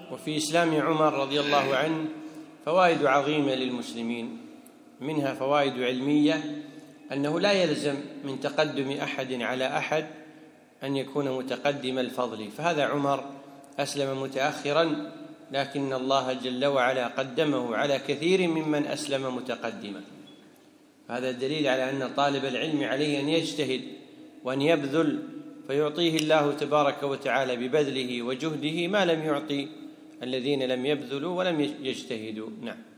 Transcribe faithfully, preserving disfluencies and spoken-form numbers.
وفي إسلام عمر رضي الله عنه فوائد عظيمة للمسلمين، منها فوائد علمية، أنه لا يلزم من تقدم أحد على أحد أن يكون متقدم الفضل، فهذا عمر أسلم متأخرا لكن الله جل وعلا قدمه على كثير ممن أسلم متقدما. هذا دليل على أن طالب العلم عليه أن يجتهد وأن يبذل، فيعطيه الله تبارك وتعالى ببذله وجهده ما لم يعطي الذين لم يبذلوا ولم يجتهدوا. نعم.